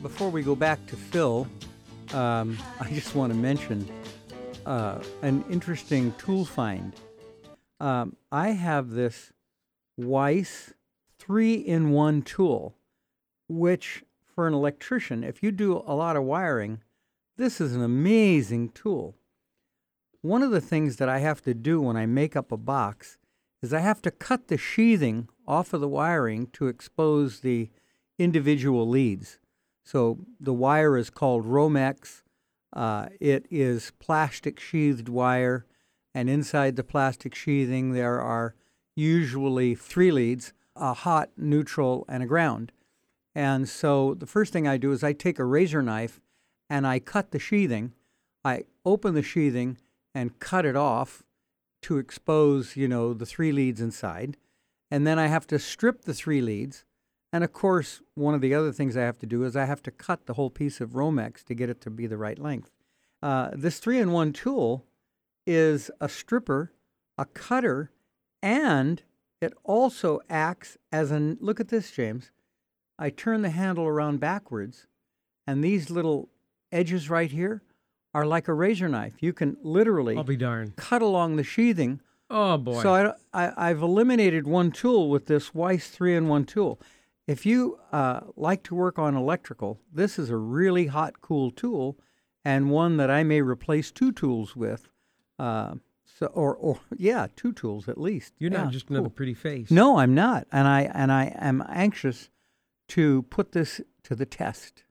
before we go back to Phil, I just want to mention an interesting tool find. I have this Weiss 3-in-1 tool, which for an electrician, if you do a lot of wiring, this is an amazing tool. One of the things that I have to do when I make up a box is I have to cut the sheathing off of the wiring to expose the individual leads. So the wire is called Romex. It is plastic sheathed wire, and inside the plastic sheathing there are usually 3 leads, a hot, neutral, and a ground. And so the first thing I do is I take a razor knife and I cut the sheathing. I open the sheathing and cut it off to expose, the 3 leads inside. And then I have to strip the 3 leads. And of course, one of the other things I have to do is I have to cut the whole piece of Romex to get it to be the right length. This 3-in-1 tool is a stripper, a cutter, and it also acts as look at this, James. I turn the handle around backwards, and these little edges right here are like a razor knife. You can literally I'll be darned. cut along the sheathing. Oh, boy. So I've eliminated one tool with this Weiss 3-in-1 tool. If you like to work on electrical, this is a really hot, cool tool, and one that I may replace 2 tools with. Or 2 tools at least. You're not just another pretty face. No, I'm not, and I am anxious to put this to the test.